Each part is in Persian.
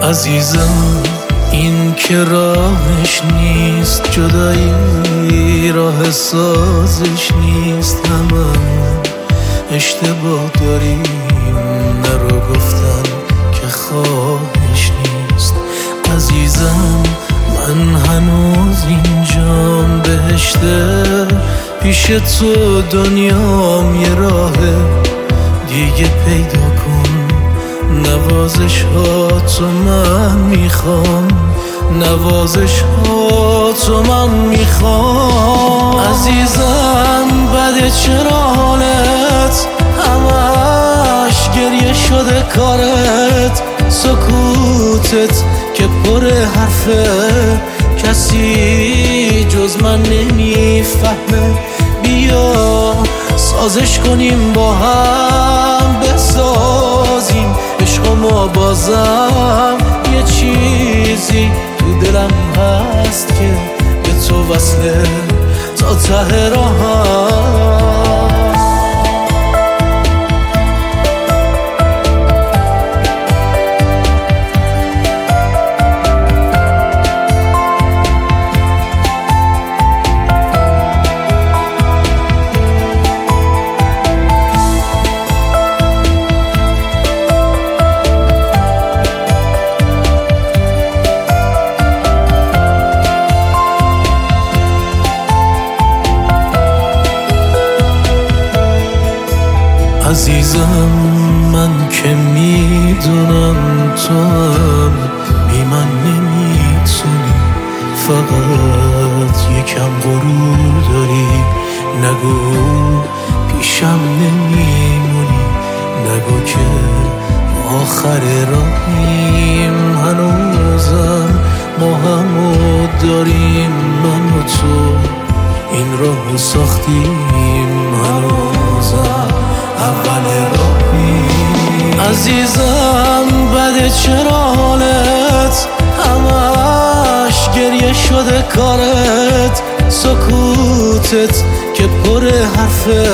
عزیزم این که راهش نیست، جدایی راه سازش نیست. هممون اشتباه داریم، نرو گفتن که خواهش نیست. عزیزم من هنوز اینجام، بهشته پیش تو دنیام یه راهه دیگه پیدا کن. نوازش ها تو من میخوام، نوازش ها تو من میخوام. عزیزم بده چرا حالت، همش گریه شده کارت. سکوتت که پر حرفه، کسی جز من نمیفهمه. بیا سازش کنیم با هم، بسازیم عشق ما بازم. یه چیزی تو دلم هست که به تو وصله تا ته راهم. عزیزم من که میدونم تو هم بی من نمیتونی، فقط یکم غرور داری. نگو پیشم نمیمونی، نگو که آخر راهیم. هنوزم ما همو داریم، من و تو این راهو ساختیم. هنوزم اول راهیم. عزیزم بده چرا حالت، همش گریه شده کارت. سکوتت که پر حرفه،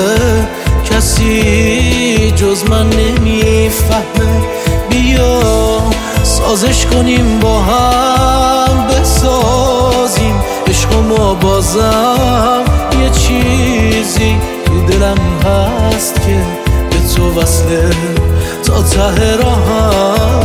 کسی جز من نمیفهمه. بیا سازش کنیم با هم، بسازیم عشق ما بازم. یه چیزی تو دلم هست که به تو وصله تا ته راهم.